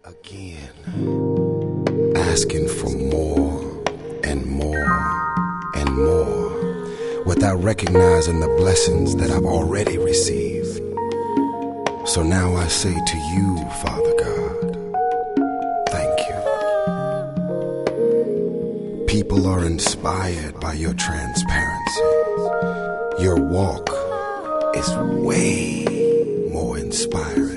Again, asking for more and more and more without recognizing the blessings that I've already received. So now I say to you, Father God, thank you. People are inspired by your transparency. Your walk is way more inspiring